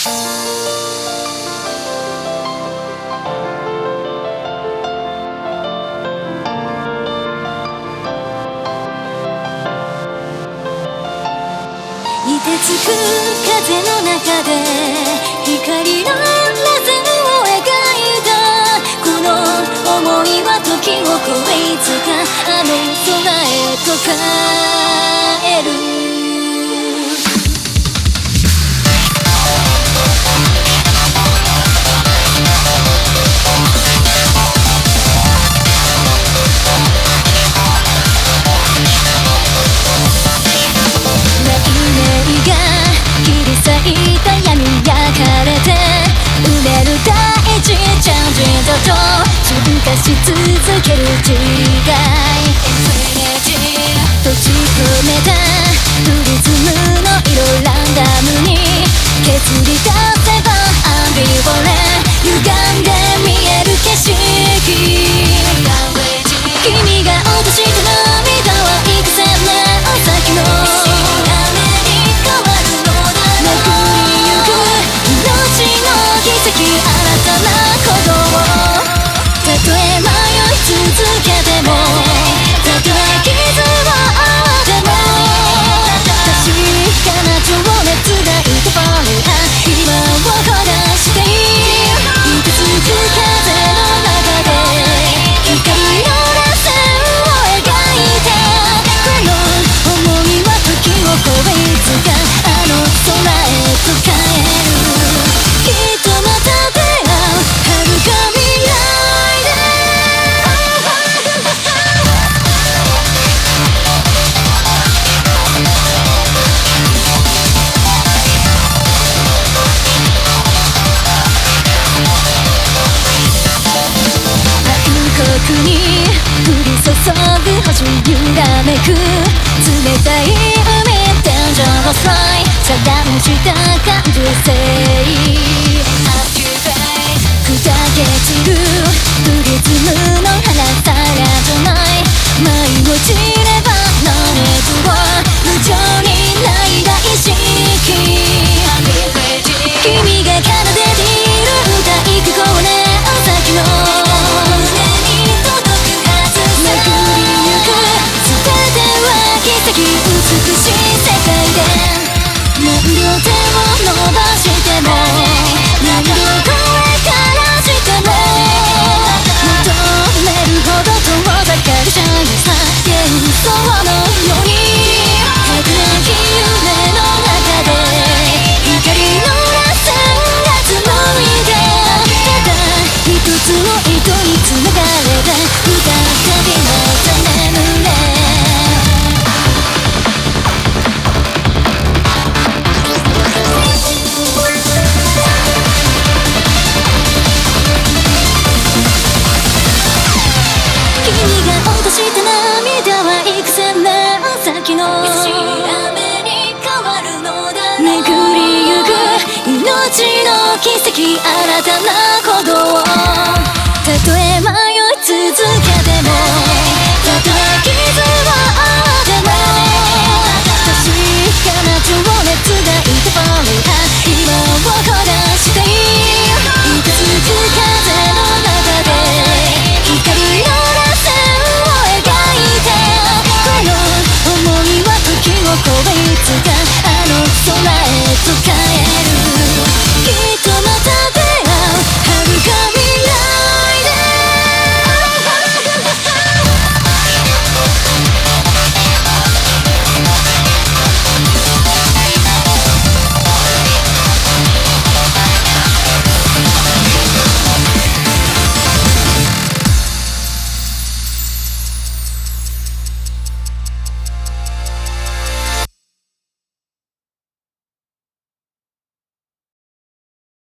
凍てつく風の中で光の螺旋を描いたこの想いは時を超えいつかあの空へと帰る咲いた闇焼かれて埋める大事チャンジだと進化し続ける時代閉じ込めたプリズムの色ランダムに削り出せばアンビボレ歪んで見える景色君が落とした涙は幾千年先のたとえ迷い続けてもたとえ傷を負っても確かな情熱がいたファイア今を焦がしていくつく風の中で光の螺旋を描いたこの想いは時を超えいつかあの空へと帰るきっとまた出会う遥か未来に降り注ぐ星揺らめく冷たい海Dangerous Line遮断した感受性砕け散るプリズムの花さらじゃない舞い落ちれば何とは無情にない大意識君が奏でている歌いくこね先の美しい世界で何度手を伸ばしても何度声からしても求めるほど遠ざかるシャイさ幻想のように儚き夢の中で光の螺旋が紡いでただ一つの糸に繋がれた再びまた眠れ先の雨に変わるのだ巡りゆく命の奇跡新たな鼓動